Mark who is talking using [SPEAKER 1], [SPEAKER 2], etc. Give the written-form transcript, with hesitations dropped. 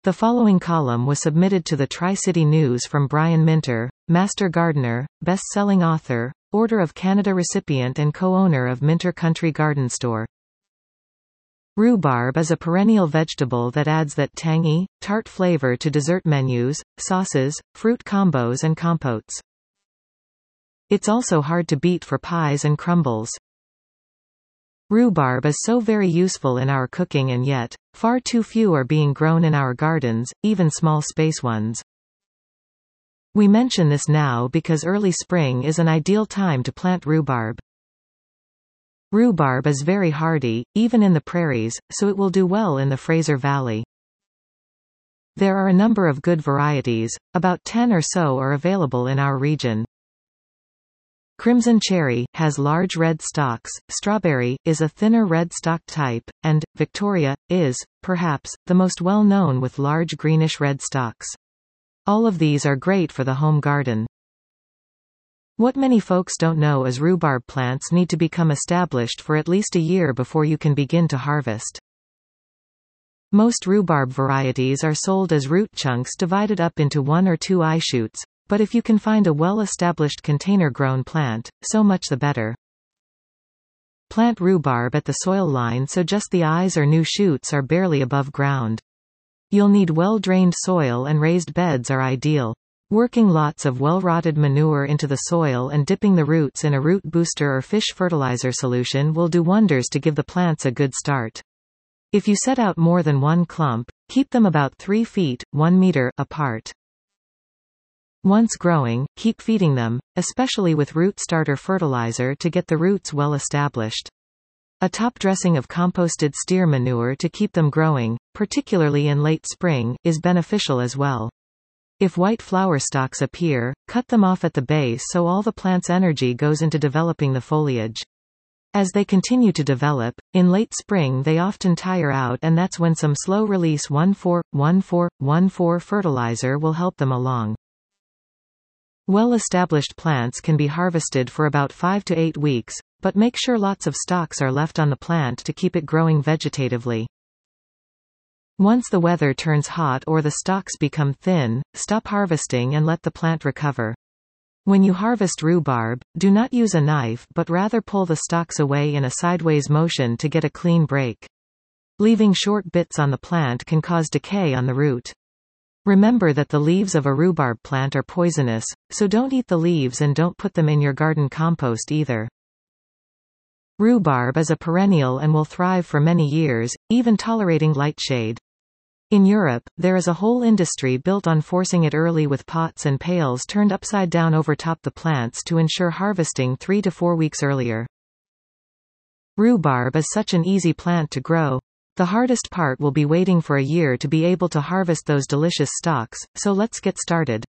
[SPEAKER 1] The following column was submitted to the Tri-City News from Brian Minter, Master Gardener, best-selling author, Order of Canada recipient and co-owner of Minter Country Garden Store. Rhubarb is a perennial vegetable that adds that tangy, tart flavor to dessert menus, sauces, fruit combos and compotes. It's also hard to beat for pies and crumbles. Rhubarb is so very useful in our cooking, and yet, far too few are being grown in our gardens, even small space ones. We mention this now because early spring is an ideal time to plant rhubarb. Rhubarb is very hardy, even in the prairies, so it will do well in the Fraser Valley. There are a number of good varieties, about 10 or so are available in our region. Crimson cherry has large red stalks, strawberry is a thinner red stalk type, and Victoria is, perhaps, the most well-known with large greenish-red stalks. All of these are great for the home garden. What many folks don't know is rhubarb plants need to become established for at least a year before you can begin to harvest. Most rhubarb varieties are sold as root chunks divided up into 1 or 2 eye shoots. But if you can find a well-established container-grown plant, so much the better. Plant rhubarb at the soil line so just the eyes or new shoots are barely above ground. You'll need well-drained soil, and raised beds are ideal. Working lots of well-rotted manure into the soil and dipping the roots in a root booster or fish fertilizer solution will do wonders to give the plants a good start. If you set out more than one clump, keep them about 3 feet, 1 meter, apart. Once growing, keep feeding them, especially with root starter fertilizer to get the roots well established. A top dressing of composted steer manure to keep them growing, particularly in late spring, is beneficial as well. If white flower stalks appear, cut them off at the base so all the plant's energy goes into developing the foliage. As they continue to develop, in late spring they often tire out, and that's when some slow-release 1,4,1,4,1,4 fertilizer will help them along. Well-established plants can be harvested for about 5 to 8 weeks, but make sure lots of stalks are left on the plant to keep it growing vegetatively. Once the weather turns hot or the stalks become thin, stop harvesting and let the plant recover. When you harvest rhubarb, do not use a knife but rather pull the stalks away in a sideways motion to get a clean break. Leaving short bits on the plant can cause decay on the root. Remember that the leaves of a rhubarb plant are poisonous, so don't eat the leaves and don't put them in your garden compost either. Rhubarb is a perennial and will thrive for many years, even tolerating light shade. In Europe, there is a whole industry built on forcing it early with pots and pails turned upside down over top the plants to ensure harvesting 3 to 4 weeks earlier. Rhubarb is such an easy plant to grow. The hardest part will be waiting for a year to be able to harvest those delicious stalks, so let's get started.